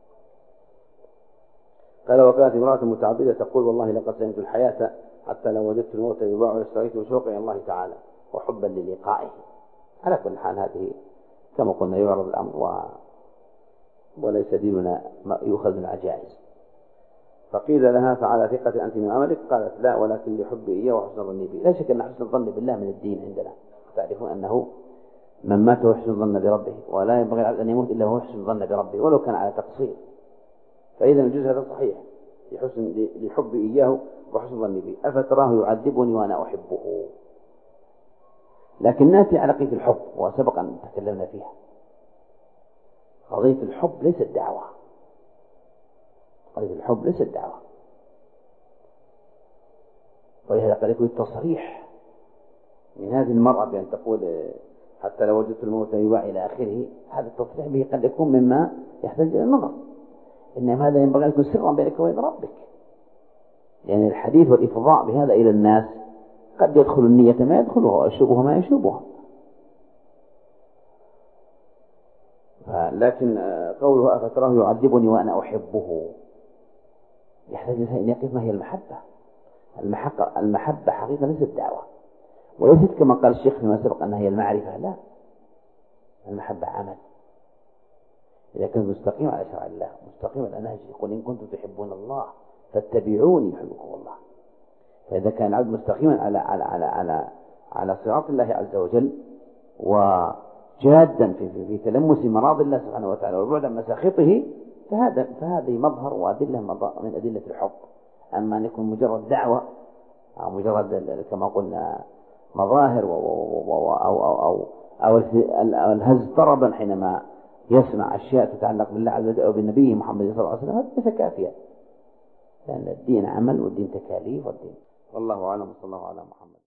قال: وكانت امرأة متعبدة تقول: والله لقد سئمت الحياة حتى لو وجدت الموت يباع واشتريته شوقا إلى الله تعالى وحبا للقائه. على كل حال هذه كما قلنا يعرض الأمر و... وليس ديننا يؤخذ من العجائز. فقيل لها: فعلى ثقة أنت من عملك؟ قالت: لا، ولكن لحبي إياه وحسن ظني به. لا شك أن حسن الظن بالله من الدين عندنا. تعرفون أنه من مات هو حسن الظن بربه، ولا ينبغي العبد أن يموت إلا هو حسن الظن بربه ولو كان على تقصير. فإذا الجزء هذا صحيح، لحسن لحبي إياه وحسن ظني به. أفتراه يعذبني وأنا أحبه. لكن نأتي على قضية الحب، وسبق أن تكلمنا فيها. قضية الحب ليست دعوة، قضية الحب ليست دعوة، ولهذا قد يكون التصريح من هذه المرأة بأن تقول حتى لو وجدت الموت يباع إلى آخره، هذا التصريح به قد يكون مما يحتاج إلى النظر، إنما هذا ينبغي أن يكون سرا بينك وبين ربك، لأن يعني الحديث والإفضاء بهذا إلى الناس قد يدخل النية ما يدخلها ويشوبها ما يشوبها. لكن قوله أفتراه يعذبني وأنا أحبه يحتاج أن يقف ما هي المحبة. المحبة, المحبة حقيقة ليست دعوة، وليست كما قال الشيخ فيما سبق أنها هي المعرفة. لا، المحبة عمل. إذا كنت مستقيم على شرع الله مستقيم على نهجه، يقول: إن كنتم تحبون الله فاتبعوني يحبكم الله. فإذا كان العبد مستقيما على على على على على صراط الله عز وجل وجادا في في, في تلمس مراضي الله سبحانه وتعالى والبعد عن مساخطه، فهذا فهذه مظهر وأدلة من أدلة الحب. أما أن يكون مجرد دعوة أو مجرد كما قلنا مظاهر أو أو أو أو الهز طربا حينما يسمع أشياء تتعلق بالله عز وجل أو بالنبي محمد صلى الله عليه وسلم، هذا ليس كافيا، لأن الدين عمل والدين تكاليف والدين. والله أعلم. صلى الله على محمد.